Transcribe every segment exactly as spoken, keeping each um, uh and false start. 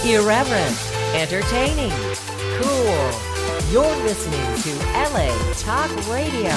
Irreverent, entertaining, cool. You're listening to L A Talk Radio.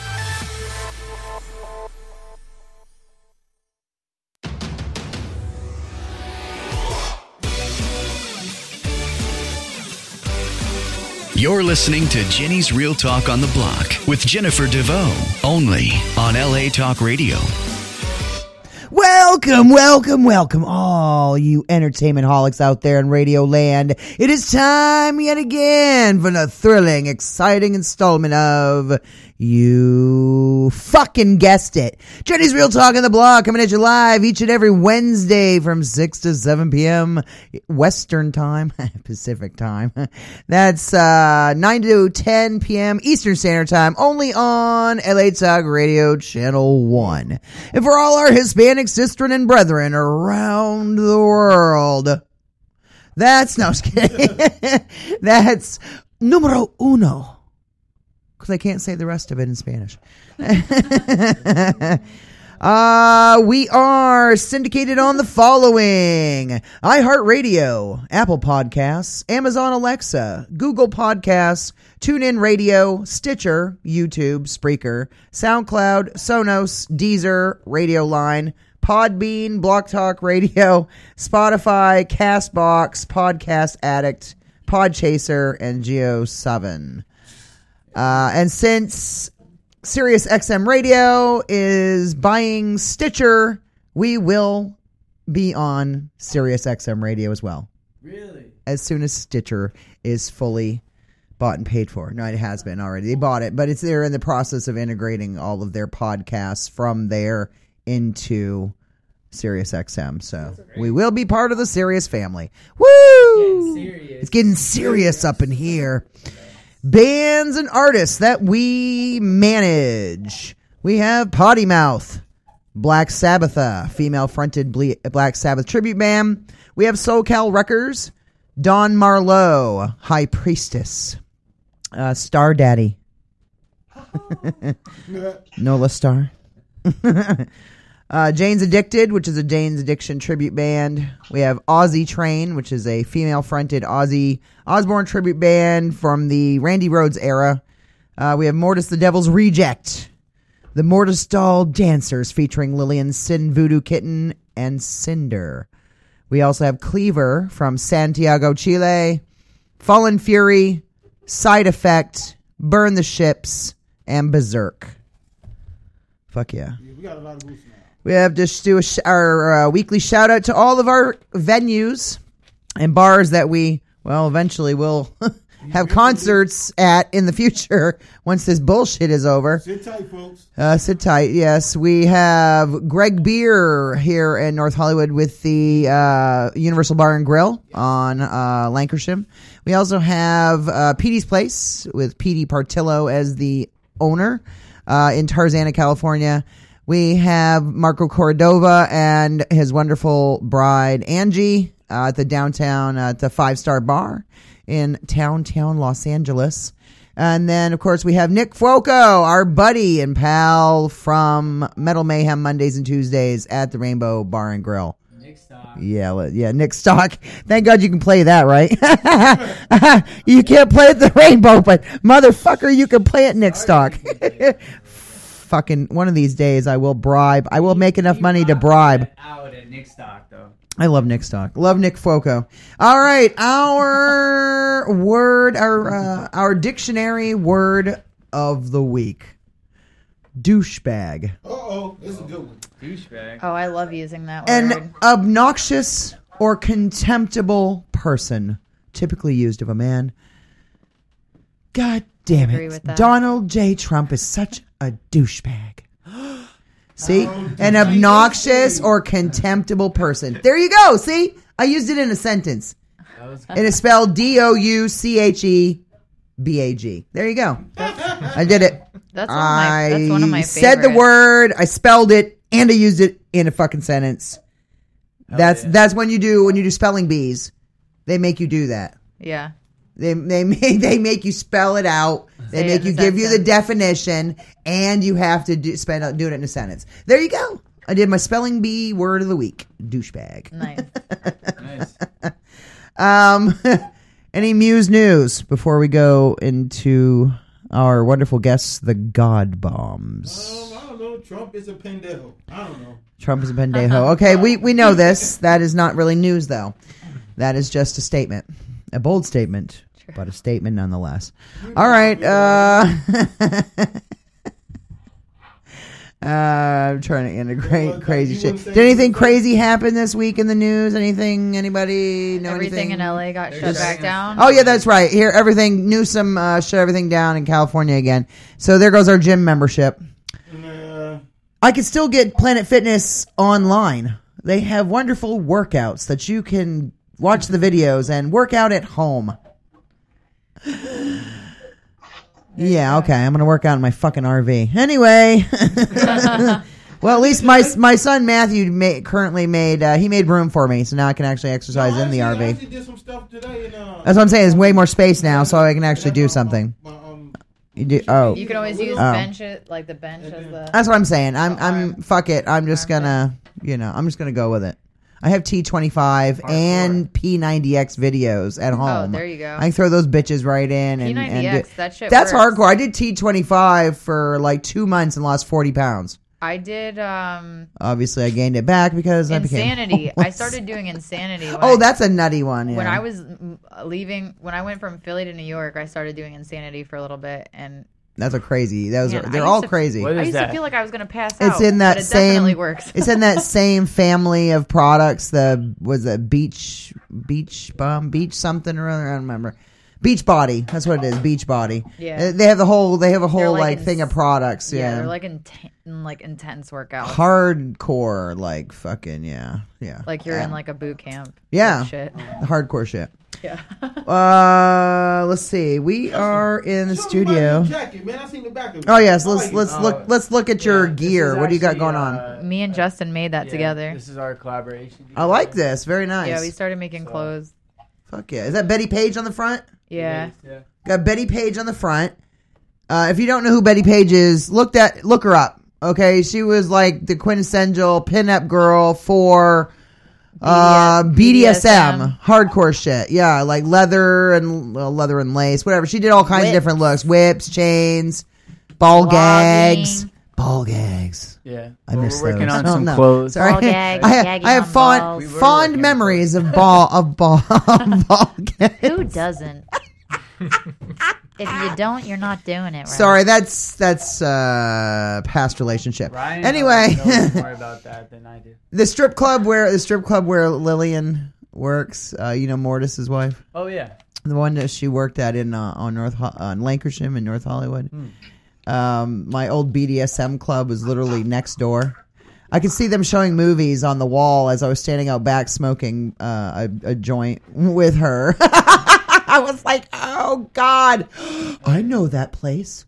You're listening to Jenny's Real Talk on the Block with Jennifer DeVoe, only on L A Talk Radio. Welcome, welcome, welcome, all you entertainment holics out there in Radio Land. It is time yet again for the thrilling, exciting installment of You Fucking Guessed It. Jenny's Real Talk on the Block coming at you live each and every Wednesday from six to seven p.m. Western Time, Pacific Time. That's uh, nine to ten p.m. Eastern Standard Time, only on L A Talk Radio Channel one. And for all our Hispanic sistren and brethren around the world, that's, no, I was kidding. That's numero uno. Because I can't say the rest of it in Spanish. uh, we are syndicated on the following: iHeartRadio, Apple Podcasts, Amazon Alexa, Google Podcasts, TuneIn Radio, Stitcher, YouTube, Spreaker, SoundCloud, Sonos, Deezer, Radio Line, Podbean, Block Talk Radio, Spotify, Castbox, Podcast Addict, Podchaser, and Geo seven. Uh, and since SiriusXM Radio is buying Stitcher, we will be on SiriusXM Radio as well. Really? As soon as Stitcher is fully bought and paid for. No, it has been already. They bought it, but it's they're in the process of integrating all of their podcasts from there into SiriusXM. So we will be part of the Sirius family. Woo! Getting it's getting serious up in here. Bands and artists that we manage. We have Potty Mouth, Black Sabbath, a female-fronted ble- Black Sabbath tribute band. We have SoCal Wreckers, Don Marlowe, High Priestess, uh, Star Daddy, Nola Star. Uh, Jane's Addicted, which is a Jane's Addiction tribute band. We have Ozzy Train, which is a female-fronted Ozzy Osbourne tribute band from the Randy Rhoads era. Uh, we have Mortis the Devil's Reject, the Mortis Doll Dancers featuring Lillian Sin Voodoo Kitten and Cinder. We also have Cleaver from Santiago, Chile, Fallen Fury, Side Effect, Burn the Ships, and Berserk. Fuck yeah. Yeah, we got a lot of boosts now. We have to just do a sh- our uh, weekly shout out to all of our venues and bars that we, well, eventually will have concerts at in the future once this bullshit is over. Sit tight, folks. Uh, sit tight, yes. We have Greg Beer here in North Hollywood with the uh, Universal Bar and Grill on uh, Lancashire. We also have uh, Petey's Place with Petey Partillo as the owner uh, in Tarzana, California. We have Marco Cordova and his wonderful bride, Angie, uh, at the downtown, uh, at the Five Star Bar in downtown Los Angeles. And then, of course, we have Nick Fuoco, our buddy and pal from Metal Mayhem Mondays and Tuesdays at the Rainbow Bar and Grill. Nick Stock. Yeah, yeah, Nick Stock. Thank God you can play that, right? You can't play at the Rainbow, but motherfucker, you can play at Nick Stock. Fucking one of these days I will bribe. I will make enough money to bribe. Out at Nick Stock, though. I love Nick Stock. Love Nick Fuoco. All right, our word, our uh, our dictionary word of the week: douchebag. Uh oh, this is a good one. Douchebag. Oh, I love using that word. An obnoxious or contemptible person, typically used of a man. God damn I agree it. with that. Donald J. Trump is such a douchebag. See? An obnoxious or contemptible person. There you go. See? I used it in a sentence. That was It is spelled D O U C H E B A G. There you go. I did it. That's one of my, that's one of my I said the favorites. word, I spelled it, and I used it in a fucking sentence. That's yeah. that's when you do when you do spelling bees. They make you do that. Yeah. They they make they make you spell it out. They Say make it you in a give you the sentence. definition, and you have to do, spend do it in a sentence. There you go. I did my spelling bee word of the week. Douchebag. Nice. nice. Um, any Muse news before we go into our wonderful guests, the God Bombs? Um, I don't know. Trump is a pendejo. I don't know. Trump is a pendejo. Okay, we, we know this. That is not really news, though. That is just a statement. A bold statement, but a statement nonetheless. All right. Uh, uh, I'm trying to integrate crazy shit. Did anything crazy happen this week in the news? Anything? Anybody know Everything anything? in L A got shut back down. Oh, yeah, that's right. Here, everything, Newsom uh, shut everything down in California again. So there goes our gym membership. Uh, I can still get Planet Fitness online. They have wonderful workouts that you can watch the videos and work out at home. Yeah, okay. I'm going to work out in my fucking R V. Anyway. Well, at least my my son Matthew made, currently made, uh, he made room for me, so now I can actually exercise no, in the actually, R V. I actually did some stuff today and, uh, That's what I'm saying. There's way more space now, so I can actually do something. My, um, You do, oh. You can always use Oh. bench it, like the bench as the. That's what I'm saying. I'm, I'm, fuck it. I'm just gonna, you know, I'm just gonna go with it. I have T twenty-five and P ninety X videos at home. Oh, there you go. I can throw those bitches right in. And, P ninety and X, do, that shit That's works. hardcore. I did T twenty-five for like two months and lost forty pounds. I did um Obviously, I gained it back because I became Insanity. I homeless. started doing Insanity. When Oh, I, that's a nutty one. Yeah. when I was mm, leaving, when I went from Philly to New York, I started doing Insanity for a little bit, and That's a crazy. Those Man, are I they're used all to- crazy. What I is used that? to feel like I was gonna pass out. It's in that but it same. definitely works. It's in that same family of products. The was it beach beach bomb beach something or other. I don't remember. Beach Body. That's what it is. Beach Body. Yeah. Uh, They have the whole. They have a whole like like ins- thing of products. yeah, Yeah. they're like inten- like intense workouts. Hardcore. Like fucking yeah yeah. Like you're yeah. in like a boot camp. Yeah. Like shit. The hardcore shit. Yeah. Uh, let's see. We are in the show me my studio. new jacket, man. I seen the back of it. Oh yes. I Let's like it. let's Oh, look. Let's look at your Yeah, this gear. is What do you got actually, going on? uh, Me and Justin made that yeah, together. This is our collaboration. I like this. Very nice. Yeah, we started making So- clothes. Fuck yeah. Is that Betty Page on the front? Yeah. Yeah. Got Betty Page on the front. Uh, if you don't know who Betty Page is, look that look her up. Okay, she was like the quintessential pinup girl for uh, B D S M, hardcore shit. Yeah, like leather and well, leather and lace, whatever. She did all kinds of Whips. different looks: whips, chains, ball Logging. gags, ball gags. Yeah. I Well, miss we're working those. on Oh, some no. clothes. Sorry, Ball gags, I have, gagging I have on fond balls. We were fond working on memories of ball of ball of ball gags. Who doesn't? If you don't, you're not doing it right. Sorry, that's that's uh past relationship. Ryan Anyway, knows more about that than I do. the strip club where the strip club where Lillian works, uh, you know Mortis's wife, Oh yeah. the one that she worked at in uh, on North Ho- on Lancashire in North Hollywood. Hmm. Um, my old B D S M club was literally next door. I could see them showing movies on the wall as I was standing out back smoking uh, a, a joint with her. I was like, oh, God, I know that place.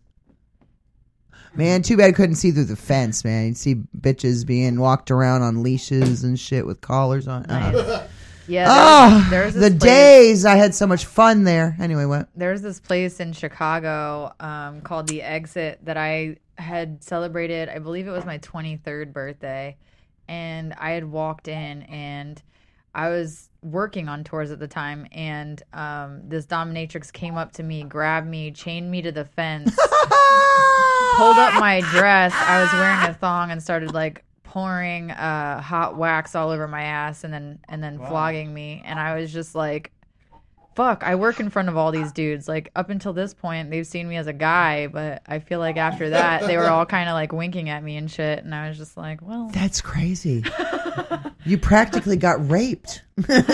Man, too bad I couldn't see through the fence, man. You'd see bitches being walked around on leashes and shit with collars on. Nice. Uh, Yeah. oh, There's, there's the this place, days I had so much fun there. Anyway, what? There's this place in Chicago um, called The Exit that I had celebrated. I believe it was my twenty-third birthday, and I had walked in and I was working on tours at the time, and um, this dominatrix came up to me, grabbed me, chained me to the fence, pulled up my dress. I was wearing a thong and started like pouring uh, hot wax all over my ass, and then and then flogging me. And I was just like, fuck, I work in front of all these dudes. Like, up until this point, they've seen me as a guy, but I feel like after that, they were all kind of like winking at me and shit. And I was just like, well, That's crazy. You practically got raped.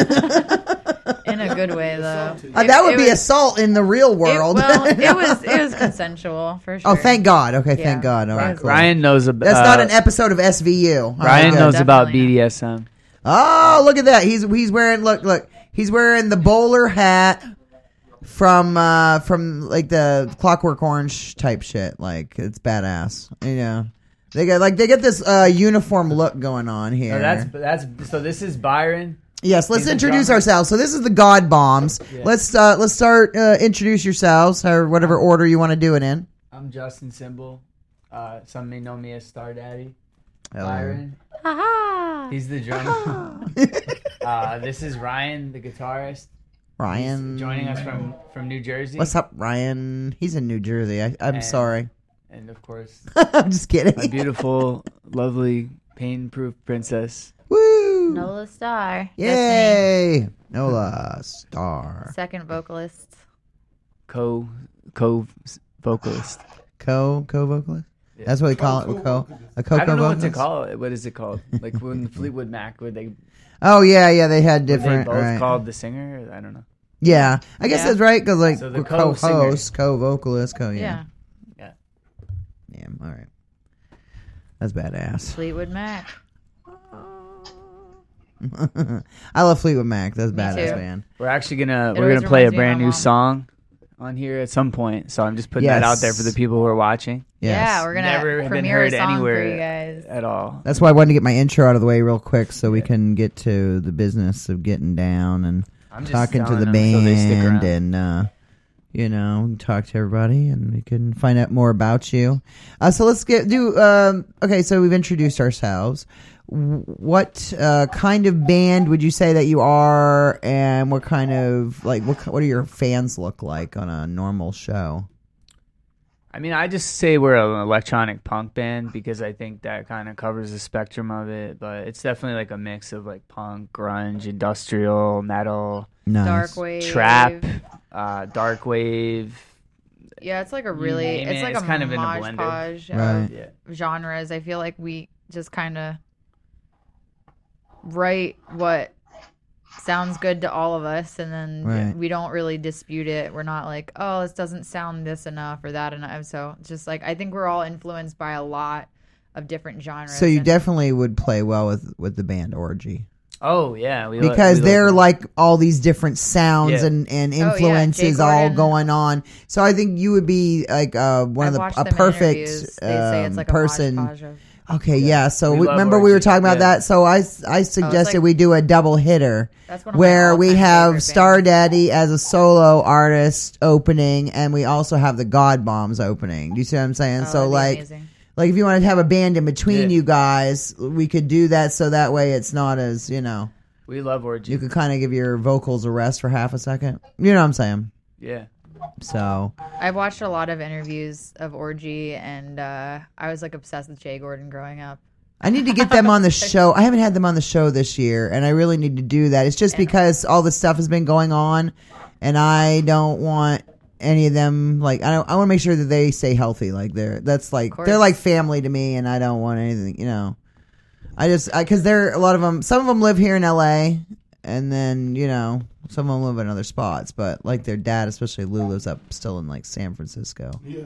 in a good way, though. Uh, that would it be was- assault in the real It, world. well, it was it was consensual for sure. Oh, thank God. Okay, Yeah. thank God. All right, Ryan- cool. Ryan knows about. That's not an episode of S V U. All right, Ryan good. knows about Definitely B D S M. Oh, look at that. He's he's wearing look look. He's wearing the bowler hat from uh from like the Clockwork Orange type shit. Like it's badass. You know. They got like they get this uh uniform look going on here. No, that's that's so. This is Byron. Yes, let's He's a introduce drummer. ourselves. So this is the God Bombs. Yeah. Let's uh let's start uh, introduce yourselves or whatever order you want to do it in. I'm Justin Symbol. Uh, some may know me as Star Daddy. Hello. Byron. Ha He's the drummer. uh, this is Ryan, the guitarist. Ryan. joining us from, from New Jersey. What's up, Ryan? He's in New Jersey. I, I'm And- sorry. And of course, I'm just kidding. my beautiful, lovely, pain-proof princess. Woo! Nola Star. That's Yay! Nola Star. me. Second vocalist. Co co vocalist. Co co vocalist. Yeah. That's what we call it. Co a co I don't know what to vocalist. call it. What is it called? Like when Fleetwood Mac, would they, Oh yeah, yeah. They had were they different. both right. called the singer? I don't know. Yeah, I guess Yeah. that's right because like So the we're co-singer. co-host, co-vocalist, co. Yeah. Yeah. Yeah. Yeah. All right. That's badass. Fleetwood Mac. I love Fleetwood Mac. That's Me badass, too. man. We're actually gonna It we're always gonna play a reminds me of brand my new mom. song on here at some point. So I'm just putting that out there for the Yes. people who are watching Yes. Yeah, we're gonna Never have been premiere heard a song anywhere for you guys. at all. That's why I wanted to get my intro out of the way real quick so we can get to the business of getting down and I'm just talking to telling the them so they stick band around. and uh you know talk to everybody and we can find out more about you. Uh so let's get do um okay, so we've introduced ourselves. W- What uh kind of band would you say that you are, and what kind of like what what do your fans look like on a normal show? I mean, I just say we're an electronic punk band because I think that kind of covers the spectrum of it. But it's definitely like a mix of like punk, grunge, industrial, metal, Nice. Dark wave. trap, uh, dark wave. Yeah, it's like a really, name it's it, like it's a kind of in a modge blender. podge Right. of Yeah. genres. I feel like we just kind of write what sounds good to all of us, and then Right. we don't really dispute it. We're not like, oh, this doesn't sound this enough or that enough. So it's just like I think we're all influenced by a lot of different genres. So you and- definitely would play well with with the band Orgy. Oh yeah, we lo- Because we they're love- like all these different sounds Yeah. and, and Oh, yeah, influences Jay all Gordon. going on. So I think you would be like uh, one I've of watched the a them in perfect interviews. They say it's um, like a person. modge podge of- Okay, yeah. So We we, love remember we were Orgy. talking about Yeah. that. So I I suggested like- we do a double hitter That's one of my where we all-time have favorite Star bands. Daddy as a solo artist opening, and we also have the God Bombs opening. Do you see what I'm saying? Oh, so that'd be like. amazing. Like if you wanted to have a band in between Yeah. you guys, we could do that so that way it's not as, you know, we love Orgy. you could kind of give your vocals a rest for half a second. You know what I'm saying? Yeah. So, I watched a lot of interviews of Orgy, and uh, I was like obsessed with Jay Gordon growing up. I need to get them on the show. I haven't had them on the show this year, and I really need to do that. It's just because all this stuff has been going on, and I don't want any of them, like, I don't, I want to make sure that they stay healthy. Like, they're, that's like, course. they're like family to me, and I don't want anything, you know. I just, I, cause they're, a lot of them, some of them live here in L A, and then, you know, some of them live in other spots, but like their dad, especially Lou, lives up still in like San Francisco. Yeah.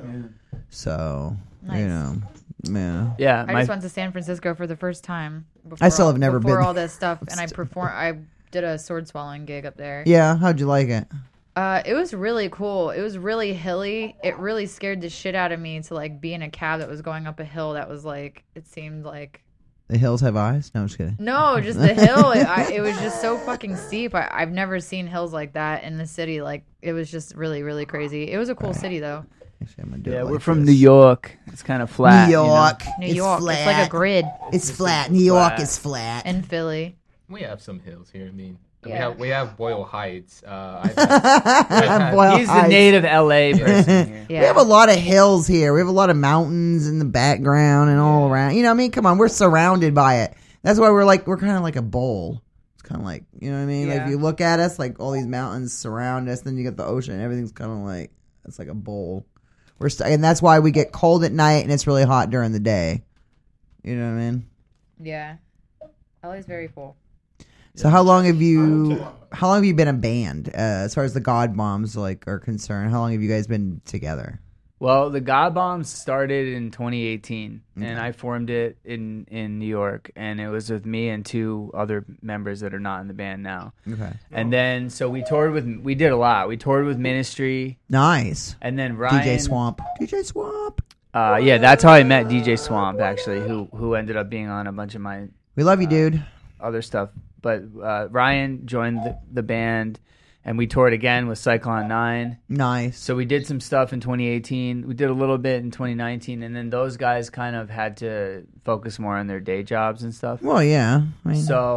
So, Nice. you know, yeah. Yeah. I my, just went to San Francisco for the first time. Before I still all, have never before been all there. this stuff, and I perform. I did a sword swallowing gig up there. Yeah, how'd you like it? Uh, it was really cool. It was really hilly. It really scared the shit out of me to like be in a cab that was going up a hill that was like it seemed like The hills have eyes? No, I'm just kidding. no, just the hill. It, I, it was just so fucking steep. I, I've never seen hills like that in the city. Like it was just really, really crazy. It was a cool city though. Actually, I'm gonna do yeah, it we're like from this. New York. It's kind of flat. New you know? York. New it's York, Flat. it's like a grid. It's flat. New York flat. is flat. And Philly. We have some hills here. I mean, we Yeah. have we have Boyle Heights. Uh, I've had, Boyle He's the Heights. native L A person here. Yeah. We have a lot of hills here. We have a lot of mountains in the background and all around. You know what I mean? Come on, we're surrounded by it. That's why we're like, we're kind of like a bowl. It's kind of like, you know what I mean? Like Yeah. if you look at us, like all these mountains surround us, then you get the ocean. Everything's kind of like, it's like a bowl. We're st- and that's why we get cold at night and it's really hot during the day. You know what I mean? Yeah. L A's very full. So how long have you, how long have you been a band, uh, as far as the God Bombs like are concerned? How long have you guys been together? Well, the God Bombs started in twenty eighteen, and I formed it in, in New York, and it was with me and two other members that are not in the band now. Okay. And then, so we toured with, we did a lot. We toured with Ministry, Nice. and then Ryan. D J Swamp. D J Swamp. Uh, yeah, that's how I met D J Swamp, actually, who who ended up being on a bunch of my We love you, dude. other stuff. But uh, Ryan joined the, the band, and we toured again with Cyclone nine. Nice. So we did some stuff in twenty eighteen. We did a little bit in twenty nineteen, and then those guys kind of had to focus more on their day jobs and stuff. Well, yeah. I mean, So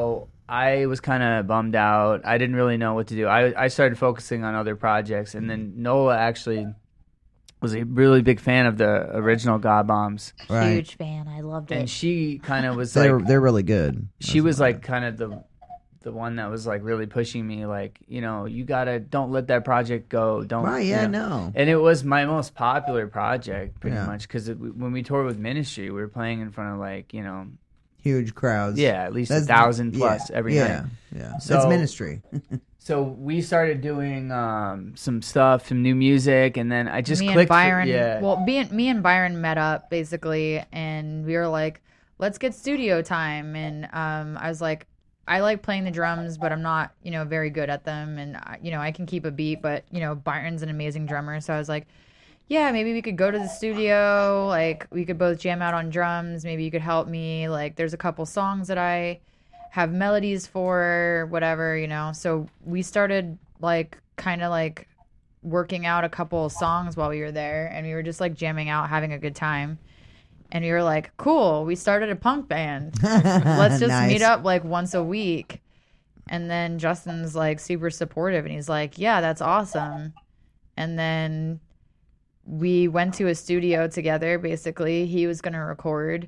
I was kind of bummed out. I didn't really know what to do. I I started focusing on other projects, and then Nola actually was a really big fan of the original God Bombs, Right. Huge fan. I loved it. and she kind of was They're like, they're really good. she was like kind of the the one that was like really pushing me, like, you know, you gotta don't let that project go. Don't. Right, you yeah, know. no. And it was my most popular project, pretty Yeah. much, because when we toured with Ministry, we were playing in front of like, you know, Huge crowds. yeah, at least a That's- thousand plus yeah, every yeah, night. Yeah, So- That's ministry. So we started doing um, some stuff, some new music, and then I just me clicked. and Byron, For, yeah, well, me and, me and Byron met up basically, and we were like, let's get studio time. And um, I was like, I like playing the drums, but I'm not, you know, very good at them. And, I- you know, I can keep a beat, but, you know, Byron's an amazing drummer. So I was like, yeah, maybe we could go to the studio. Like, we could both jam out on drums. Maybe you could help me. Like, there's a couple songs that I have melodies for, whatever, you know. So we started, like, kind of like working out a couple of songs while we were there. And we were just, like, jamming out, having a good time. And we were like, cool, we started a punk band. Let's just Nice. meet up, like, once a week. And then Justin's, like, super supportive. And he's like, yeah, that's awesome. And then we went to a studio together, basically. He was going to record.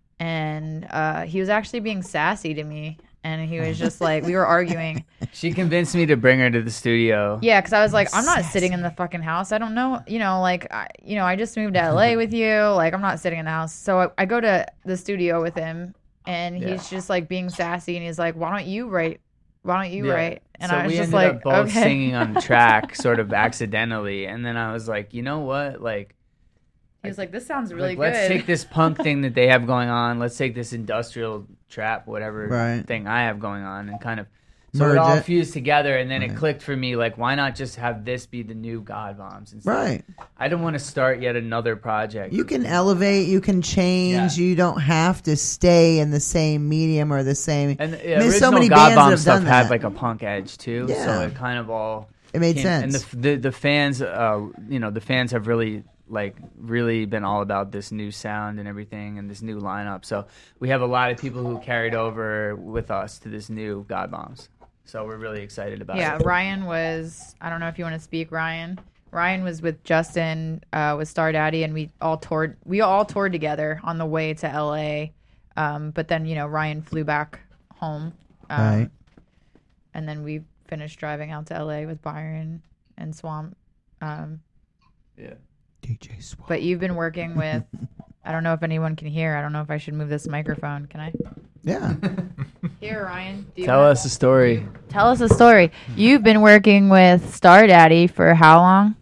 And uh, he was actually being sassy to me. And he was just like, we were arguing. she convinced me to bring her to the studio. Yeah, because I was like, I'm not sitting in the fucking house. I don't know, you know, like, I, you know, I just moved to L A with you. Like, I'm not sitting in the house. So I, I go to the studio with him, and Yeah. he's just like being sassy, and he's like, why don't you write? Why don't you Yeah. write? And so I was we just ended like, up both okay. singing on the track, sort of accidentally, and then I was like, you know what, like. He was like, this sounds really like, good. let's take this punk thing that they have going on. Let's take this industrial trap, whatever Right. thing I have going on, and kind of so Merge it all it. fused together. And then Right. it clicked for me. Like, why not just have this be the new God Bombs? Instead? Right. I don't want to start yet another project. You can elevate, you can change, Yeah. you don't have to stay in the same medium or the same. And the I mean, original so many God bands that Bomb have stuff done had that. like a punk edge too, Yeah. so it kind of all It made came- sense. And the, the the fans, uh, you know, the fans have really like really been all about this new sound and everything and this new lineup. So we have a lot of people who carried over with us to this new God Bombs. So we're really excited about Yeah, it. Ryan was, I don't know if you want to speak, Ryan. Ryan was with Justin, uh, with Star Daddy, and we all toured, we all toured together on the way to L A. Um, but then, you know, Ryan flew back home. Um, Right. And then we finished driving out to L A with Byron and Swamp. Um, Yeah. D J Swamp. but you've been working with, I don't know if anyone can hear. I don't know if I should move this microphone. Can I? Yeah. Here, Ryan. Do you Tell wanna- us a story. Tell us a story. You've been working with Star Daddy for how long?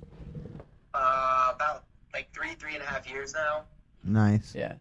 Uh, about like three, three and a half years now. Nice. Yeah.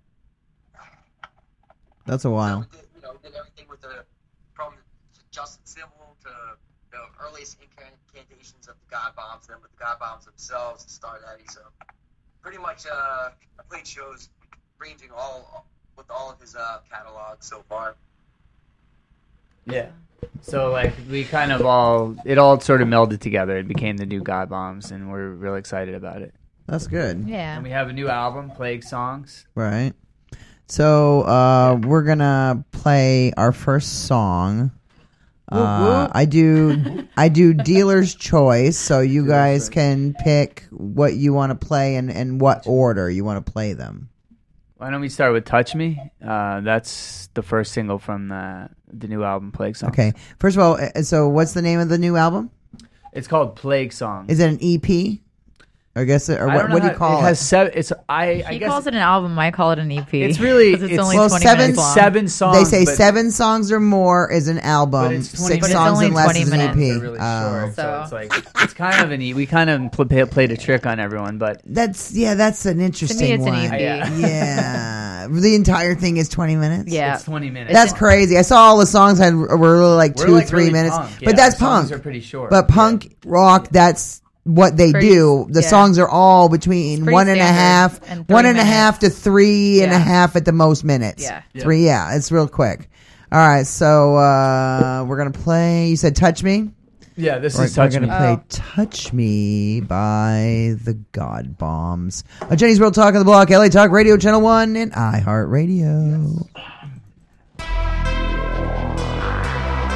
That's a while. We did, you know, we did everything with the from Justin Civil to the earliest incantations of the God Bombs, then with the God Bombs themselves, and Star Daddy. So pretty much, uh, I played shows ranging all with all of his uh, catalog so far. Yeah. So like we kind of all it all sort of melded together. It became the new God Bombs, and we're real excited about it. That's good. Yeah. And we have a new album, Plague Songs. Right. So uh, we're gonna play our first song. Uh, I do I do dealer's choice, so you guys can pick what you want to play and, and what order you want to play them. Why don't we start with Touch Me? Uh, that's the first single from the the new album, Plague Songs. Okay. First of all, uh, so what's the name of the new album? It's called Plague Songs. Is it an E P? Or I guess it, or I what, don't know what do how- you call it? it? Has seven. It's I. I He guess calls it an album. I call it an E P. It's really- 'Cause it's, it's- only well, twenty seven- minutes long. seven songs. They say but seven songs or more is an album. But it's twenty Six But it's songs only and less twenty is an minutes. E P. They're really Oh. short, so, So- it's like it's kind of an E. We kind of pl- pl- played a trick on everyone, but That's yeah. That's an interesting it's an one. E P. Yeah. Yeah, the entire thing is twenty minutes. Yeah. it's twenty minutes. That's crazy. I saw all the songs had were really like We're two, like three really minutes, punk. but Yeah, that's the songs punk. are pretty short. But punk Yeah. rock, that's what they Pretty- do. The yeah. songs are all between pretty one and a standard. half, And three one and a minutes. half to three and a Yeah. half at the most minutes. Yeah. Yeah. Three. Yeah, it's real quick. All right, so uh, we're gonna play. You said "Touch Me." Yeah, this We're, is Touch we're Me. gonna play Oh. "Touch Me" by the God Bombs. Uh, Jenny's Real Talk on the Block, L A Talk Radio, Channel One, and iHeartRadio.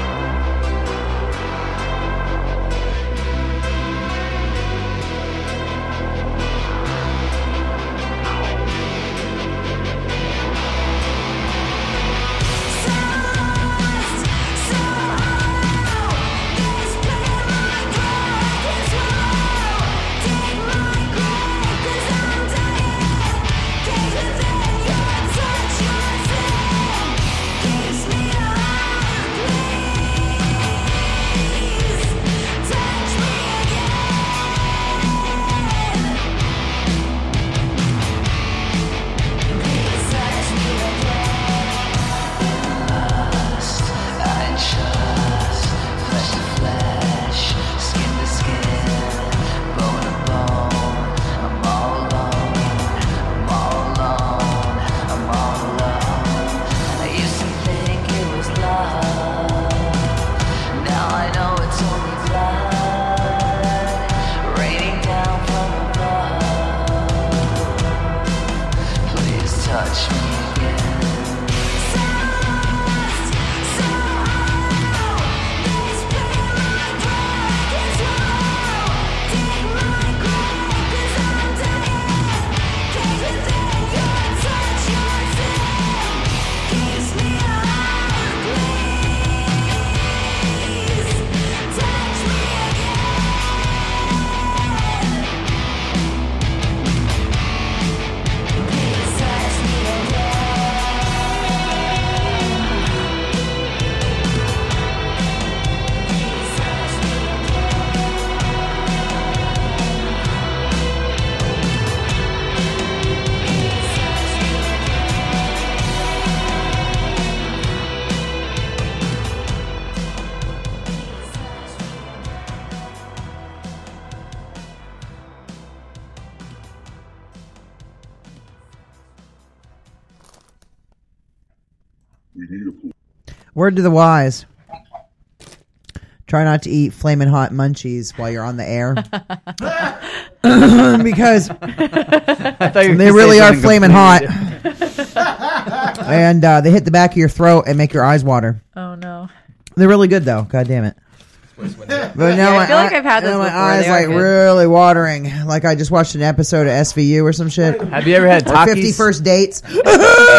Word to the wise. Try not to eat flaming hot munchies while you're on the air. Because I thought you were they gonna really say are something flaming hot. completely And uh, they hit the back of your throat and make your eyes water. Oh no. They're really good though. God damn it. But now I my feel like eye- I've had this now my before. eyes They are like good. really watering. Like I just watched an episode of S V U or some shit. Have you ever had Or Takis? Fifty First Dates. You like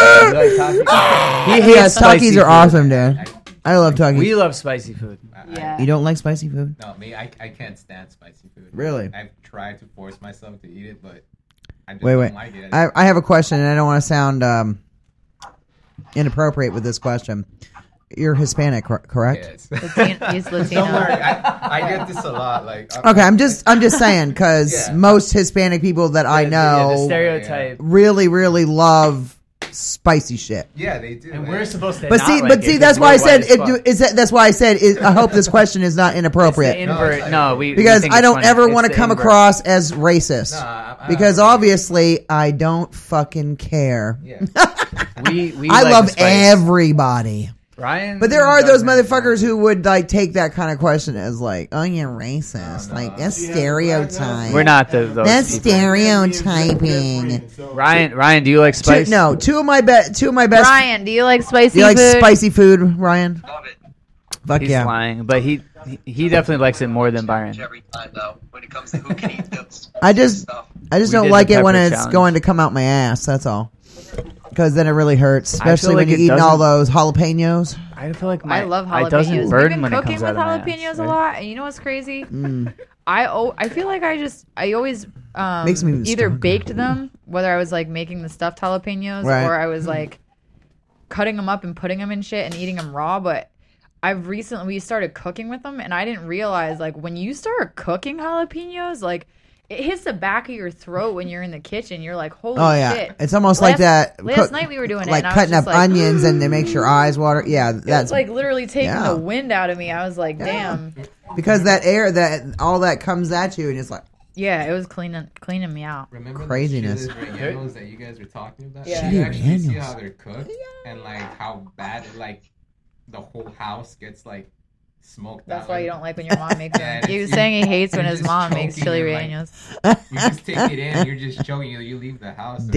Takis? He hates Yes, spicy Takis are food. awesome, dude. I love Takis. We love spicy food. Yeah. You don't like spicy food? No, me, I, I can't stand spicy food. Really? I've tried to force myself to eat it, but I just Wait, don't wait. like it. I, I have a question, and I don't want to sound um, inappropriate with this question. You're Hispanic, cor- correct? Yes. Latino, he's Latino. Don't worry, I, I get this a lot. Like, Okay, I'm just I'm just saying because Yeah. most Hispanic people that I Yeah, yeah, know the stereotype. really, really love spicy shit. yeah, they do. And we're supposed to But not see, like but it see, 'cause that's why we're I said white as it. fuck. Is that, that's why I said it, I hope this question is not It's the inappropriate invert. like- No, we we because think I it's don't funny. ever It's want to the come invert. across as racist. No, I, I, Because I, obviously I don't fucking care. Yeah. We, we I like love the spice. everybody. Ryan, But there are those doesn't- motherfuckers who would like take that kind of question as like, "Oh, you're racist." Like that's Yeah, stereotype. We're not the those That's people. stereotyping. Ryan, Ryan, do you like Two, spice? no, two of my be- two of my best. Ryan, do you like spicy Do you like food? spicy food, Ryan? Love it. Fuck He's yeah. lying, but he he- he definitely likes it more than Byron. Every time though, when it comes to who can eat those I just stuff. I just We don't did like the it when pepper it's challenge. going to come out my ass. That's all. Because then it really hurts, I feel especially when like you're it eating all doesn't- those jalapenos. I feel like my I love It jalapenos. doesn't We've burn been when it cooking comes with out of my jalapenos ass, a right? lot, and you know what's crazy? Mm. I oh, I feel like I just I always um, Makes me even either stronger. baked them, whether I was like making the stuffed jalapenos Right. or I was like cutting them up and putting them in shit and eating them raw. But I've recently we started cooking with them, and I didn't realize like when you start cooking jalapenos, like it hits the back of your throat when you're in the kitchen. You're like, holy Oh yeah, shit! it's almost Last- like that. Last cook- night we were doing it, like and I was cutting up just like, onions, and it makes your eyes water. Yeah, That's that's like literally taking Yeah. the wind out of me. I was like, damn. because that air, that all that comes at you, and it's like Yeah, it was cleaning cleaning me out. Remember Craziness. those chiles rellenos that you guys were talking about? Yeah. You actually see Rellenos. how they're cooked and like how bad it, like the whole house gets like smoked That's out. why you don't like when your mom makes Yeah, them. He it's- was saying he hates when you're his just mom makes choking chili and, like, rellenos. You just take it in, you're just choking. You, you leave the house. and-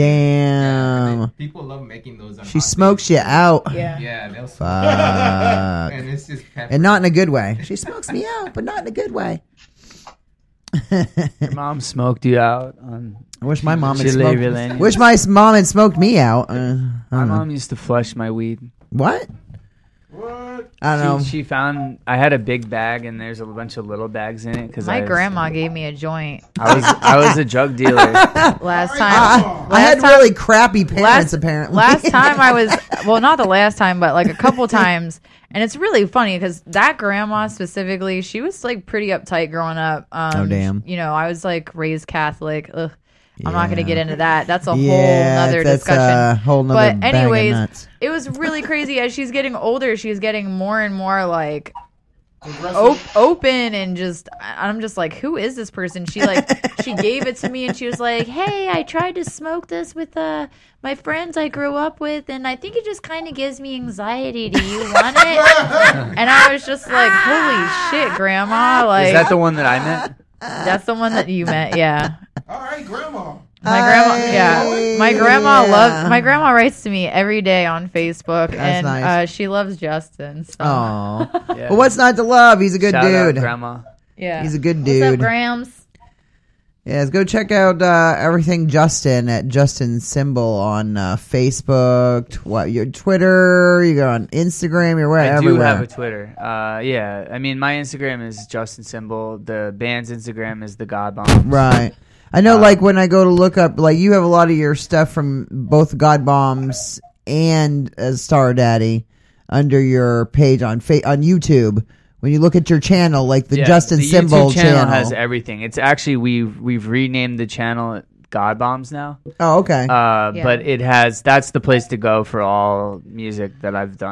Damn. Yeah, they- people love making those. On she hot smokes days. you out. Yeah. Yeah, they'll smoke. Fuck. And it's just pepper. And not in a good way. She smokes me out, but not in a good way. Your mom smoked you out on. I wish my mom had Chili smoked. rellenos. Wish my s- mom had smoked me out. Uh, I My don't know. mom used to flush my weed. What? What? I don't know. She, she found I had a big bag and there's a bunch of little bags in it because My I was, grandma gave me a joint I was I was a drug dealer. last time. I, I had last time- really crappy parents, last, apparently. last time I was, well, not the last time, but like a couple times. And it's really funny because that grandma specifically, she was like pretty uptight growing up. Um, Oh, damn. You know, I was like raised Catholic. Ugh. I'm not going to Yeah. get into that. That's a whole yeah, nother that's discussion. a whole nother But bag of anyways, nuts. it was really crazy. As she's getting older, she's getting more and more like op- open and just. I'm just like, who is this person? She like she gave it to me and she was like, hey, I tried to smoke this with uh my friends I grew up with, and I think it just kind of gives me anxiety. Do you want it? And I was just like, holy shit, grandma! Like Is that the one that I met? that's the one that you met, yeah. All right, grandma. My grandma, I- yeah, my grandma yeah. loves. My grandma writes to me every day on Facebook, and nice. uh, she loves Justin. So. Oh, Yeah. but what's not to love? He's a good Shout out, dude. grandma. Yeah, He's a good What's up, dude. Grams? Yes, go check out uh, everything Justin at Justin Symbol on uh, Facebook, tw- what your Twitter. You go on Instagram. You're I wherever. do have a Twitter. Uh, yeah, I mean my Instagram is Justin Symbol. The band's Instagram is the God Bomb. Right. I know, Uh, like, when I go to look up, like, you have a lot of your stuff from both God Bombs and uh, Star Daddy under your page on fa- on YouTube. When you look at your channel, like the Yeah, Justin the Symbol YouTube channel, channel. has everything. It's actually we've we've renamed the channel God Bombs now. Oh, okay. Uh, Yeah. But it has that's the place to go for all music that I've done.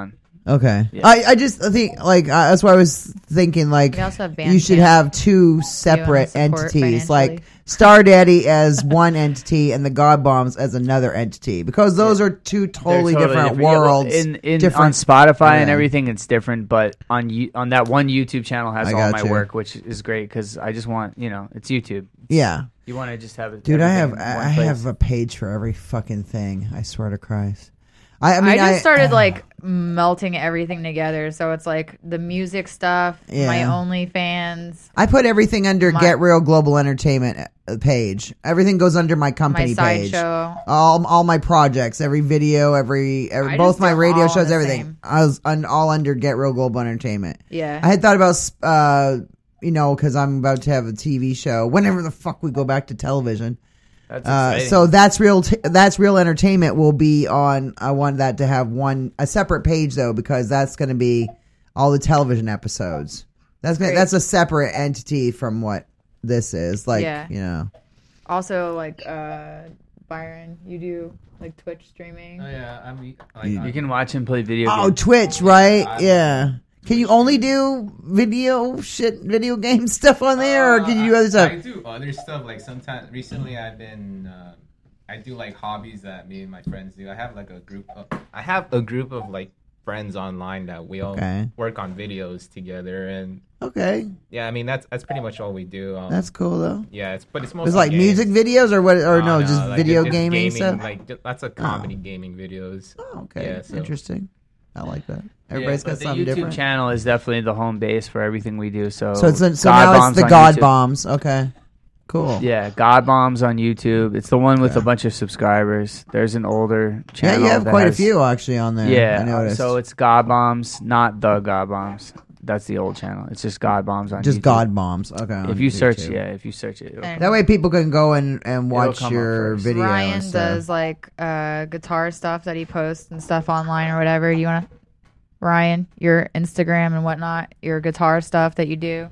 Okay. Yeah. I, I just think like uh, that's why I was thinking like We also have you should Bandcamp. have two separate support entities, financially. like Star Daddy as one entity and the God Bombs as another entity, because those are two totally, They're different, Yeah, well, worlds. in in different, on Spotify and yeah. everything, it's different. But on you on that one YouTube channel has I all got my you. work, which is great because I just want you know it's YouTube. Yeah, You want to just have it. dude, I have everything in I one I place. have a page for every fucking thing. I swear to Christ. I, I mean, I just started uh, like melting everything together. So it's like the music stuff, Yeah. my OnlyFans, I put everything under My- Get Real Global Entertainment uh, page. Everything goes under my my company page. sideshow. All all my projects, every video, every, every I both just my do radio all shows, the everything. same. I was un, all under Get Real Global Entertainment. Yeah. I had thought about, uh, you know, because I'm about to have a T V show. Whenever the fuck we go back to television. That's Uh, exciting. so that's real. T- that's real entertainment will be on. I want that to have one a separate page though, because that's going to be all the television episodes. That's gonna, Great. that's a separate entity from what this is. Like Yeah. you know, Also, like uh, Byron, you do like Twitch streaming. Oh yeah, I mean, like, You- I- you can watch him play video. oh games. Twitch, right? I- Yeah. Can you only do video shit, video game stuff on there, or can you do other stuff? I do other stuff. Like sometimes, recently, I've been. Uh, I do like hobbies that me and my friends do. I have like a group. Of, I have a group of like friends online that we all Okay. work on videos together, and Okay, yeah, I mean that's that's pretty much all we do. Um, that's cool though. yeah, it's but it's mostly It's like games. music videos or what? Or no, Uh, just like, video it's just gaming, stuff. Like just, lots of comedy gaming videos. Oh, okay, Yeah, so- interesting. I like that. Everybody's But got the something YouTube different. channel is definitely the home base for everything we do. So So it's so God now it's Bombs the on God YouTube. Bombs. Okay, cool. Yeah, God Bombs on YouTube. It's the one with Yeah. a bunch of subscribers. There's an older Yeah, channel. you have that quite has- a few actually on there. I Yeah, noticed. so it's God Bombs, not the God Bombs. That's the old channel. It's just God Bombs on just YouTube. God Bombs. Okay. on If you search, YouTube. yeah, if you search it, it'll- And That way people can go and, and watch come up your first. video. Ryan and stuff. does like uh, guitar stuff that he posts and stuff online or whatever. You want to, Ryan, your Instagram and whatnot, your guitar stuff that you do,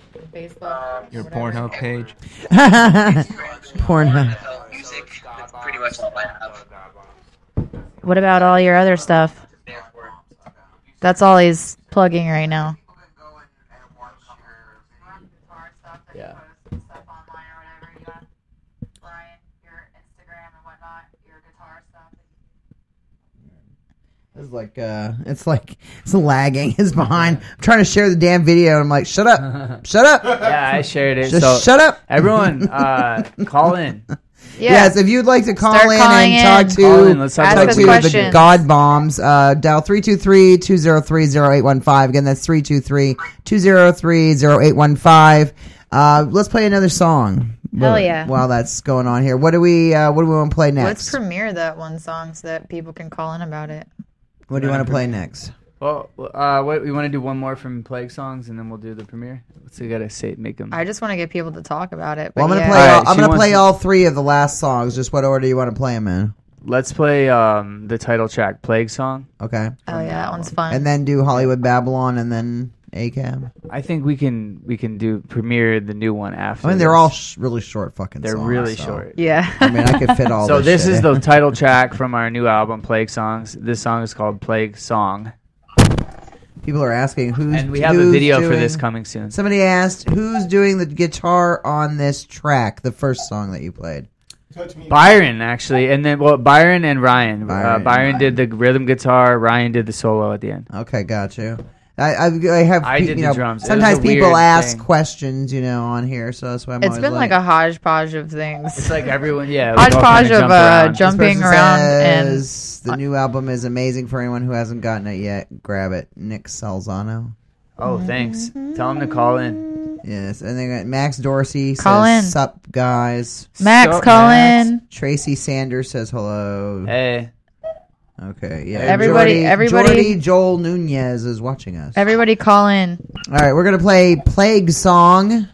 Facebook, Your whatever. Pornhub page. Pornhub. Music. That's pretty much all I have. What about all your other stuff? That's all he's plugging right now. Yeah. It's like uh, it's like it's lagging. It's behind. I'm trying to share the damn video, and I'm like, shut up, shut up, Yeah, I shared it. just so shut up. everyone, uh, call in. Yeah. Yes, if you'd like to call Start in calling and talk in. to, Call in, let's talk Ask talk about us to the- the questions. God Bombs, uh, dial three two three, two zero three, zero eight one five. Again, that's three two three, two zero three, zero eight one five. Uh, let's play another song. Hell While- yeah. While that's going on here, what do we uh, what do we want to play Let's next? premiere that one song so that people can call in about it. What do you want to play next? Well, uh, what, we want to do one more from Plague Songs, and then we'll do the premiere. So we gotta say, make them. I just want to get people to talk about it. But Well, I'm gonna yeah. play. All All, right, I'm she gonna wants play to- all three of the last songs. Just what order you want to play them in? Let's play um, the title track, Plague Song. Okay, Oh yeah, that one's fun. and then do Hollywood Babylon, and then A C A B. I think we can we can do premiere the new one after. I mean, they're this. all sh- really short fucking. they're songs, really so- short. yeah. I mean, I could fit all. So this shit is in. the title track from our new album, Plague Songs. This song is called Plague Song, People are asking who's and we have a who's video for doing- this coming soon. Somebody asked who's doing the guitar on this track, the first song that you played. Touch me. Byron actually, and then well, Byron and Ryan. Byron, Byron. uh, Byron did the rhythm guitar. Ryan did the solo at the end. Okay, got you. I, I, I have. I pe- did you the know, drums. It was Sometimes a people weird ask thing. questions, you know, on here, so that's why I'm It's always been like a hodgepodge of things. It's like everyone, yeah, we all hodgepodge kinda of jump uh, around. This jumping person around and says, the new album is amazing for anyone who hasn't gotten it yet. Grab it, Nick Salzano. Oh, thanks. Tell him to call in. Yes, and then Max Dorsey says, Call in. "Sup, guys." Max, So- call Max. in. Tracy Sanders says hello. Hey, Okay, yeah. Everybody- Jordy, everybody- Jordy Joel Nunez is watching us. Everybody call in. All right, we're gonna play "Plague Song"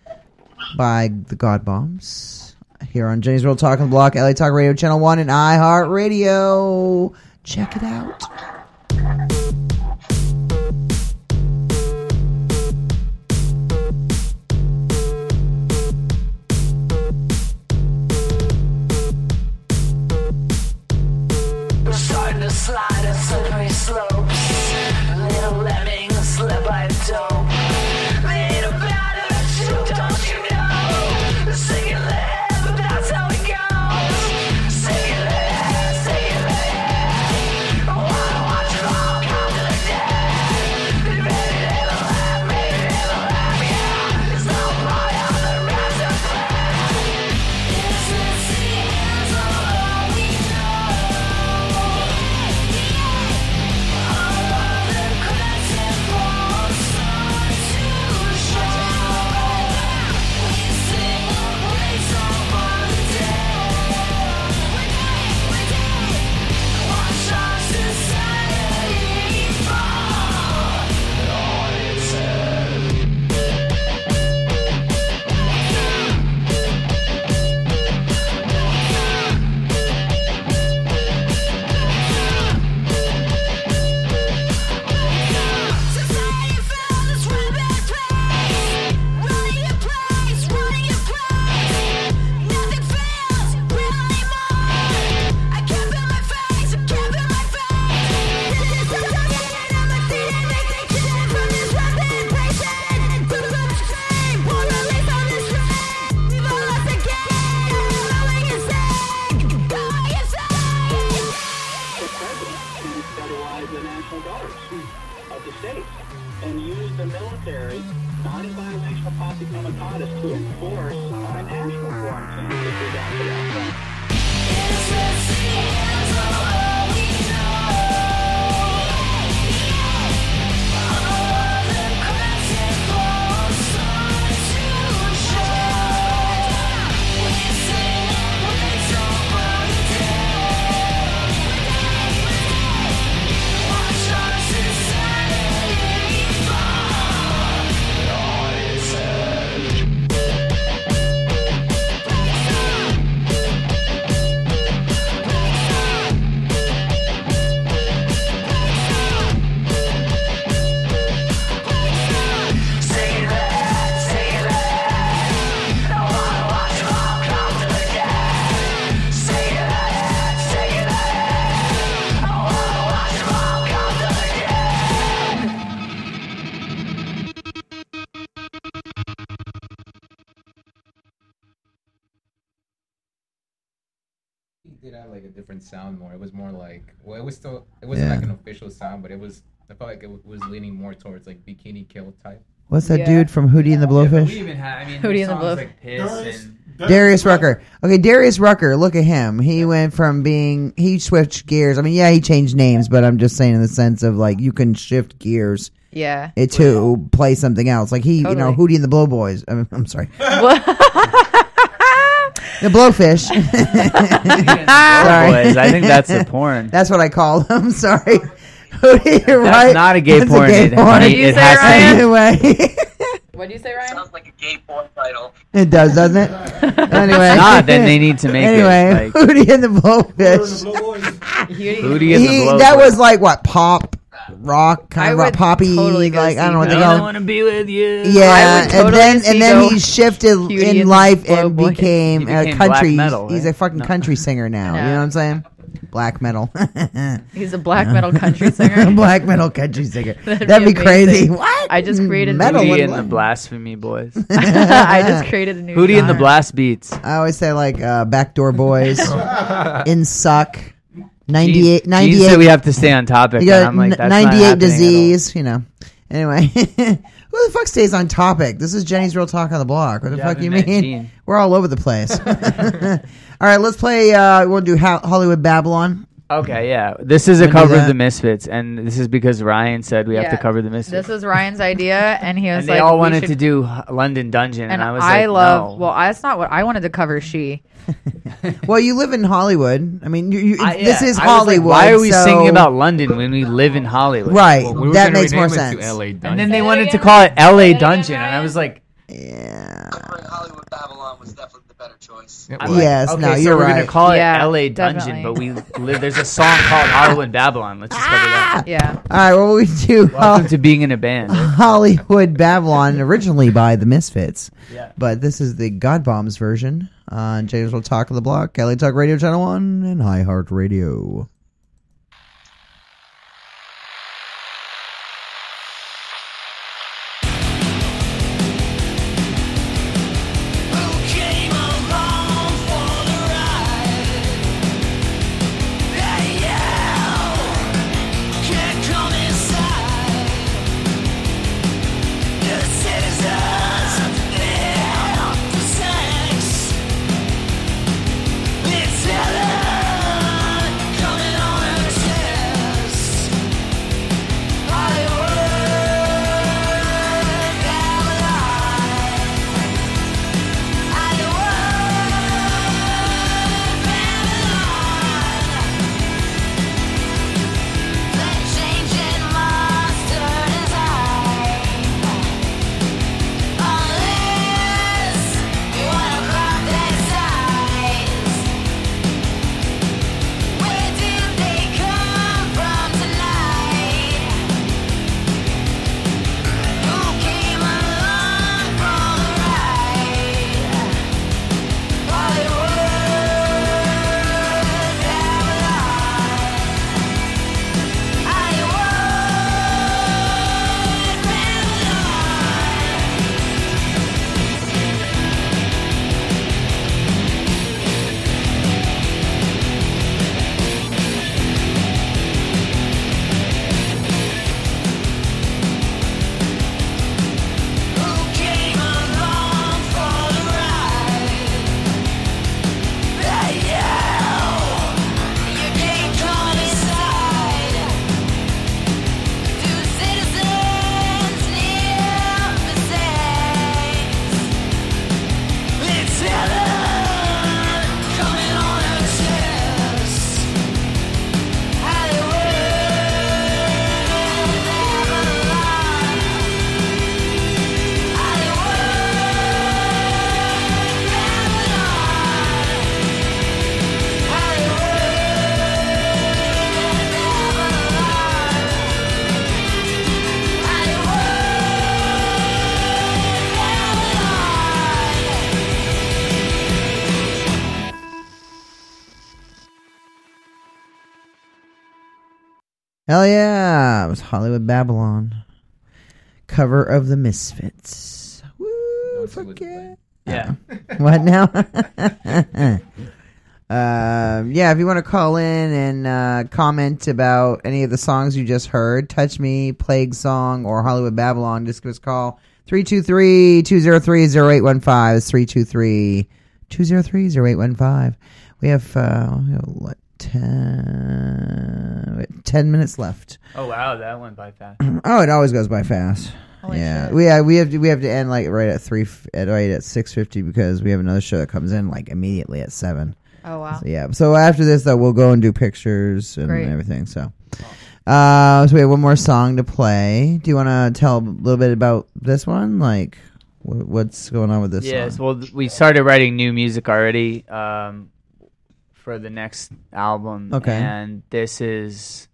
by the God Bombs here on Jenny's Real Talk on the Block, L A Talk Radio Channel One, and iHeartRadio. Check it out. We're starting to slide a slippery slope. has become a cause to enforce a national quarantine if you're down for that. Did have like a different sound more. It was more like, well, it was still, it wasn't Yeah. like an official sound, but it was, I felt like it w- was leaning more towards like Bikini Kill type. What's that Yeah. dude from Hootie and the Yeah, but Blowfish? we even had, I mean, Hootie his and the songs Blowfish. like Piss Darius, and Darius Rucker. Okay, Darius Rucker, look at him. He went from being, he switched gears. I mean, yeah, he changed names, but I'm just saying in the sense of like, you can shift gears Yeah. it to play something else. Like he, you know, Totally. Hootie and the Blowboys. I mean, I'm sorry. What? The Blowfish. Sorry. Boys. I think that's a porn. That's what I call them. Sorry. Hootie, you're That's right. not a gay That's porn. A gay It- porn. Did you it say, has to be- Ryan? Anyway, What'd you say, Ryan? Sounds like a gay porn title. it does, doesn't it? Anyway, Not, then they need to make anyway, it. Like, Hootie and the Blowboys. Blowfish. Hootie- Hootie and the He, Blowboys. that was like what pop, rock, kind I of rock, would poppy. totally go like I don't know what see they that. I call. don't want to be with you. Yeah, I would and totally then see and then go he shifted Hootie and in the life and Blowboys. became, He a became black country. metal, He's right? a fucking No. country singer now. You Yeah. know what I'm saying? Black metal. He's a black metal country singer. Black metal country singer. That'd, That'd be, be crazy. amazing. What? I just created metal. Hootie and and the black. Blasphemy Boys. I just created a new Hootie and the genre. Blast Beats. I always say like uh, Backdoor Boys, In Suck, ninety-eight, Gene, Gene ninety-eight. said we have to stay on topic. You and got I'm like, n- that's not ninety-eight happening at all. disease. You know. Anyway, who the fuck stays on topic? This is Jenny's Real Talk on the Block. What the You fuck haven't you met mean? Gene. We're all over the place. All right, let's play. Uh, we'll do Ho- Hollywood Babylon. Okay, yeah. This is a Wanna do cover of that? the Misfits, and this is because Ryan said we have to Yeah. cover the Misfits. This was Ryan's idea, and he was and like, they all we wanted should- to do H- London Dungeon, and, And I was I like, love. no. Well, that's not what I wanted to cover. She. Well, you live in Hollywood. I mean, you, you, I- this yeah, is I was like, Hollywood. why are we so- singing about London when we live in Hollywood? Right, Well, we were that gonna makes more rename it sense. to L A And Dungeon. then they Say that wanted to again, call it L A Say that again, Dungeon, and I Ryan. was like, Yeah. Covering Hollywood Babylon was definitely the better choice. It I'm was. like, Yes, okay, no, so you're we're right. gonna call it Yeah, L A Dungeon, definitely. but we live. There's a song called Hollywood Babylon. Let's just cover that. Yeah. All right, well, we do Welcome uh, to being in a band. Hollywood Babylon, originally by the Misfits. Yeah. But this is the God Bombs version on James Will Talk of the Block, L A Talk Radio Channel one, and iHeart Radio. Coming Hell yeah. It was Hollywood Babylon. Cover of the Misfits. Woo, fuck yeah. Yeah. What now? Um, yeah, if you want to call in and uh, comment about any of the songs you just heard, Touch Me, Plague Song, or Hollywood Babylon, just give us a call. three two three, two oh three, oh eight one five. It's three two three, two oh three, oh eight one five. We have, uh, we have what, ten, ten minutes left. Oh, wow. That went by fast. Oh, it always goes by fast. Holy yeah, shit. we have we have to, we have to end like right at three at right at six fifty because we have another show that comes in like immediately at seven. Oh, wow. So, yeah. So after this, though, we'll go and do pictures and Great. everything. So, uh, so we have one more song to play. Do you want to tell a little bit about this one? Like, wh- what's going on with this Yes, song? well, th- we started writing new music already um, for the next album. Okay. And this is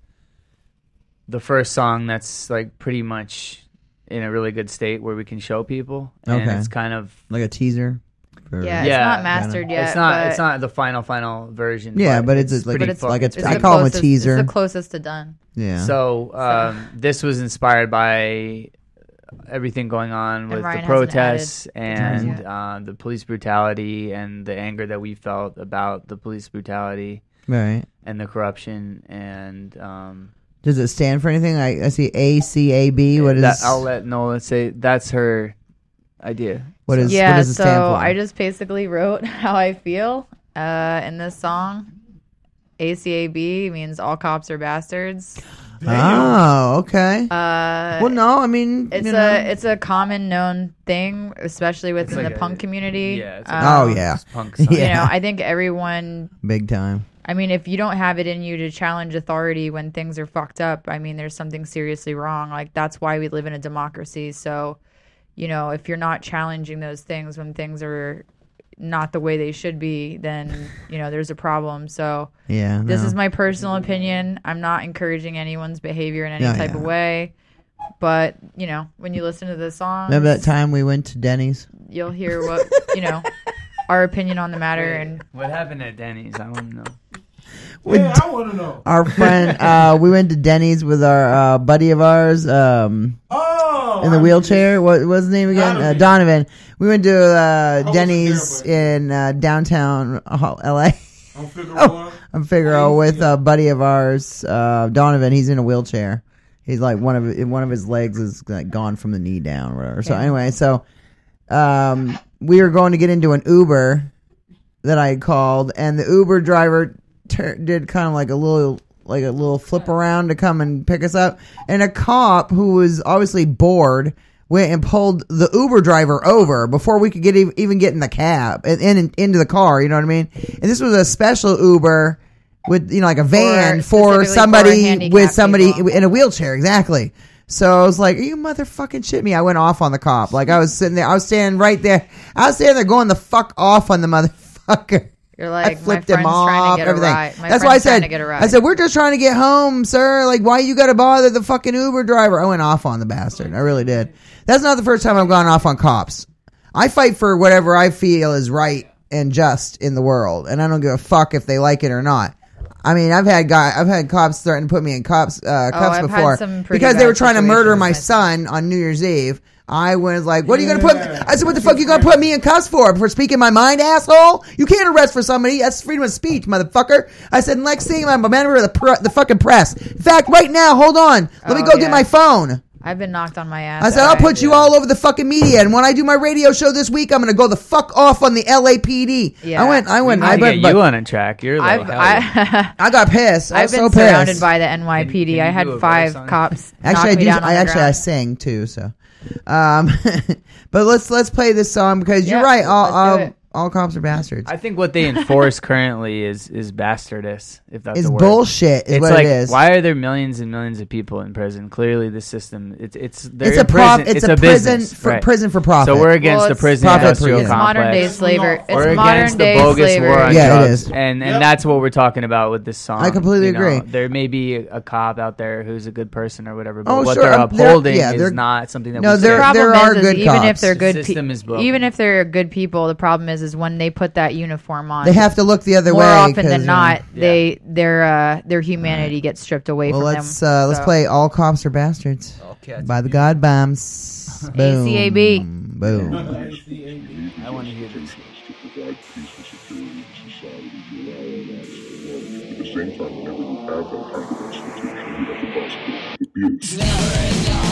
the first song that's like pretty much in a really good state where we can show people. And Okay. it's kind of Like a teaser? For, Yeah, it's Yeah, not mastered yet. it's not but it's not the final final version. Yeah, but it's like- pretty it's fu- like a- it's I the call 'em a closest- teaser. It's the closest to done. Yeah. So um, this was inspired by everything going on And with Ryan the hasn't protests added guitars and yet. uh, the police brutality and the anger that we felt about the police brutality right. and the corruption and um, Does it stand for anything? I, I see A C A B. What is that? I'll let Nola say that's her idea. What is yeah, what does it so stand for? I just basically wrote how I feel uh, in this song. A C A B means all cops are bastards. Oh, okay. Uh, well, no, I mean, it's you a know. it's a common known thing, especially within like the a- punk community. Yeah. It's Um, Oh, yeah. Punk song. You Yeah. know, I think everyone. Big time. I mean, if you don't have it in you to challenge authority when things are fucked up, I mean, there's something seriously wrong. Like, that's why we live in a democracy. So, you know, if you're not challenging those things when things are not the way they should be, then, you know, there's a problem. So, Yeah. this no. is my personal opinion. I'm not encouraging anyone's behavior in any Yeah, type yeah. of way. But, you know, when you listen to the song, Remember that time we went to Denny's? you'll hear what, you know, our opinion on the matter. And What happened at Denny's? I want to know. Yeah, I want to know. Our friend, uh, we went to Denny's with our uh, buddy of ours um, Oh, in the I wheelchair. What was his name again? Donovan. Uh, Donovan. We went to uh, wasn't Denny's there, in uh, downtown uh, L A. I'm Figueroa. I'm Figueroa with a buddy of ours, uh, Donovan. He's in a wheelchair. He's like one of one of his legs is like gone from the knee down or whatever. So Yeah. anyway, so um, we were going to get into an Uber that I had called, and the Uber driver ter- did kind of like a little like a little flip around to come and pick us up, and a cop who was obviously bored went and pulled the Uber driver over before we could get ev- even get in the cab and in, into the car. You know what I mean? And this was a special Uber with, you know, like a van for, specifically for somebody handicapped with somebody people. in a wheelchair. Exactly. So I was like, "Are you motherfucking shit me?" I went off on the cop. Like I was sitting there, I was standing right there. I was standing there going the fuck off on the motherfucker. you're I like, my flipped friend's him off. trying to get everything. a ride. My That's why I friend's trying said. to get a ride. I said we're just trying to get home, sir. Like why you got to bother the fucking Uber driver? I went off on the bastard. I really did. That's not the first time I've gone off on cops. I fight for whatever I feel is right and just in the world, and I don't give a fuck if they like it or not. I mean, I've had guy, I've had cops threaten to put me in cops uh, cuffs Oh, I've had before some pretty because they bad were trying to murder situations my myself. son on New Year's Eve. I was like, "What are you gonna put?" Yeah. I said, "What the fuck you gonna put me in cuffs for? For speaking my mind, asshole? You can't arrest for somebody. That's freedom of speech, motherfucker." I said, "Next thing, I'm a member of the pr- the fucking press. In fact, right now, hold on, let me Oh, go yeah. get my phone." I've been knocked on my ass. I said, "I'll put you all over the fucking media, and when I do my radio show this week, I'm gonna go the fuck off on the L A P D." Yeah. I went, I We went, need I to went, get but you on a track. You're like, I've hell yeah. I, I got pissed. I I've was been so pissed. surrounded by the N Y P D. Can- can I you had do a five verse on it? cops. knock Actually, I me do. down on I the actually I ground. sing too. So, um, but let's let's play this song because you're Yeah, right. All let's do all, it. all cops are bastards. I think what they enforce currently is is bastardess. If that's It's a word. bullshit. Is It's what like, it is. why are there millions and millions of people in prison? Clearly, the system it's it's they're It's in a prof- prison. it's a prison business, for right. prison for profit. So we're against Well, the it's prison profit industrial prison. It's modern day complex. slavery. It's We're modern against the day bogus slavery. war on Yeah, it drugs, is. and and Yep. that's what we're talking about with this song. I completely you know. agree. There may be a, a cop out there who's a good person or whatever, but Oh, what sure, they're um, they're- upholding yeah, they're- is not something that No, we they're- The say. problem there is, are is good even cops. if they're The good, system pe- is broken. even if they're good people, the problem is, is when they put that uniform on. They have to look the other more way. often 'cause, than uh, not. They their uh, their humanity gets stripped away Well, from let's them. uh, let's So, play All Cops Are Bastards Okay, by the God Bombs. Boom. A C A B. Boom. I want to hear this. At the same time, whenever you have that kind of institution, you have the possibility of abuse.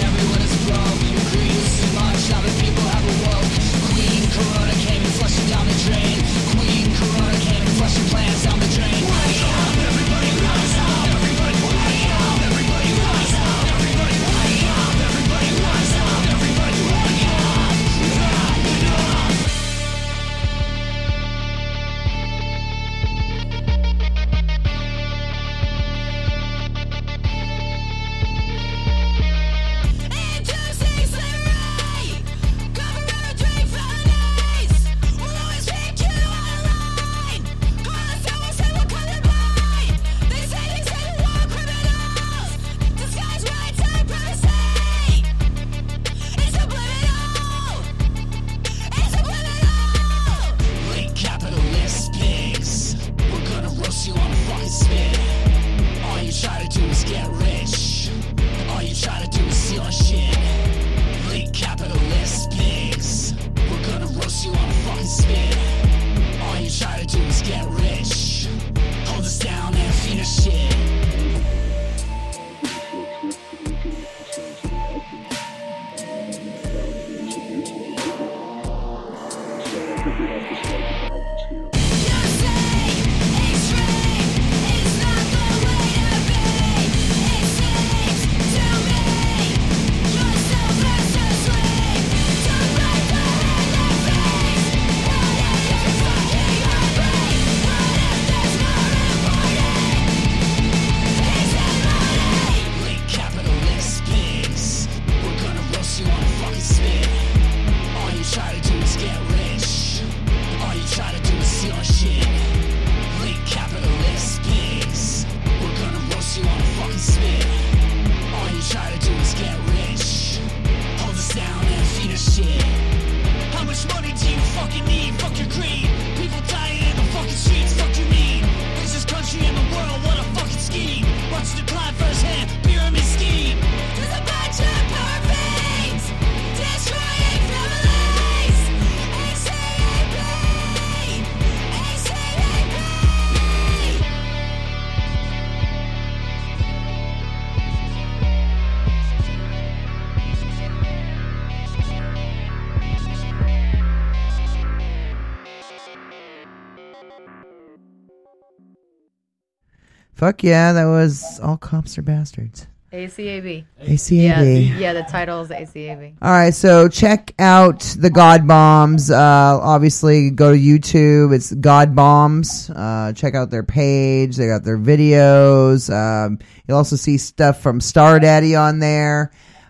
Fuck yeah, that was All Cops Are Bastards. A C A B. A C A Yeah, B. yeah, the title is A C A B. All right, so check out the God Bombs. Uh, obviously, go to YouTube. It's God Bombs. Uh, check out their page. They got their videos. Um, you'll also see stuff from Star Daddy on there.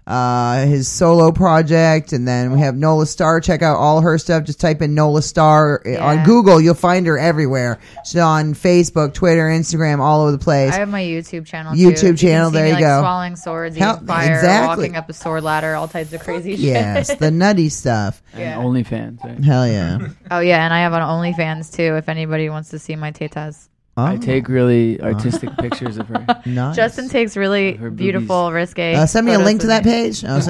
Uh, his solo project, and then we have Nola Star. Check out all her stuff. Just type in Nola Star Yeah. on Google. You'll find her everywhere. She's on Facebook, Twitter, Instagram, all over the place. I have my YouTube channel. YouTube too. You can channel, see there me, you like, go. Swallowing swords, Hell, eating fire, exactly. walking up a sword ladder, all types of crazy shit. Yes, the nutty stuff. And Yeah. OnlyFans. Right? Hell yeah. Oh yeah, and I have an OnlyFans too. If anybody wants to see my tetas. I Oh, take really artistic pictures of her. nice. Justin takes really Her boobies. beautiful, risque. Uh, send me a photos link to of that me. page. Oh,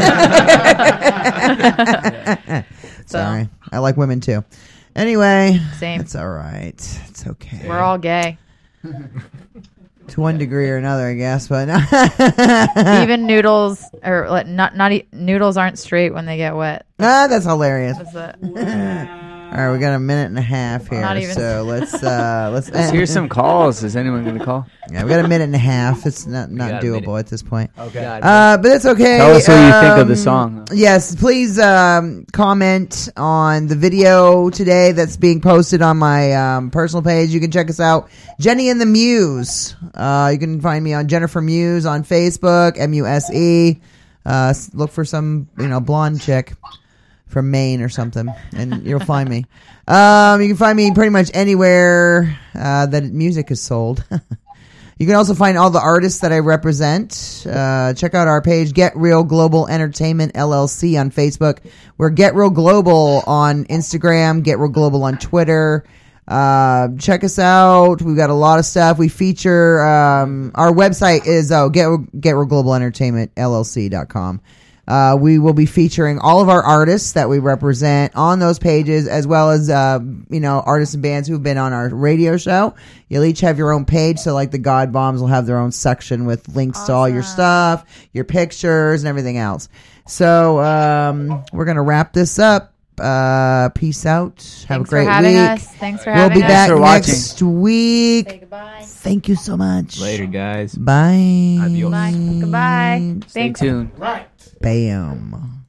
sorry. So- Sorry. I like women too. Anyway, Same. it's all right. It's okay. We're all gay. To one degree or another, I guess. But Even noodles, or like, not not e- noodles aren't straight when they get wet. ah, that's hilarious. That's it. All right, we got a minute and a half here, Not even- so let's uh, let's. Let's hear some calls. Is anyone going to call? Yeah, we got a minute and a half. It's not not got a doable minute. at this point. Okay. Uh, but it's okay. Tell us what you think of the Um, song. Yes, please um, comment on the video today that's being posted on my um, personal page. You can check us out, Jenny and the Muse. Uh, you can find me on Jennifer Muse on Facebook, M U S E. Uh, s- look for some, you know, blonde chick from Maine or something, and you'll find me. Um, you can find me pretty much anywhere uh, that music is sold. You can also find all the artists that I represent. Uh, check out our page, Get Real Global Entertainment L L C on Facebook. We're Get Real Global on Instagram, Get Real Global on Twitter. Uh, check us out. We've got a lot of stuff. We feature, um, our website is, oh, Get, Get Real Global Entertainment L L C dot com. Uh, we will be featuring all of our artists that we represent on those pages, as well as, uh, you know, artists and bands who've been on our radio show. You'll each have your own page. So like the God Bombs will have their own section with links to all your stuff, your pictures and everything else. So, um, we're going to wrap this up. Uh, peace out. Have Thanks a great for having week. us. Thanks for we'll having be us. back for next week. Say goodbye. Thank you so much. Later, guys. Bye. Adios. Bye. Goodbye. Stay Thanks. tuned. Right. Bam.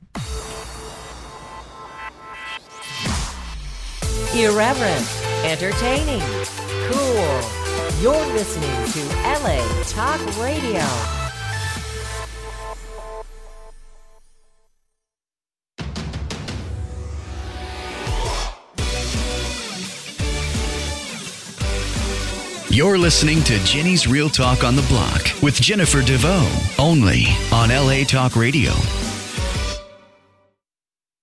Irreverent, entertaining, cool. You're listening to L A Talk Radio. You're listening to Jenny's Real Talk on the Block with Jennifer DeVoe, only on L A Talk Radio.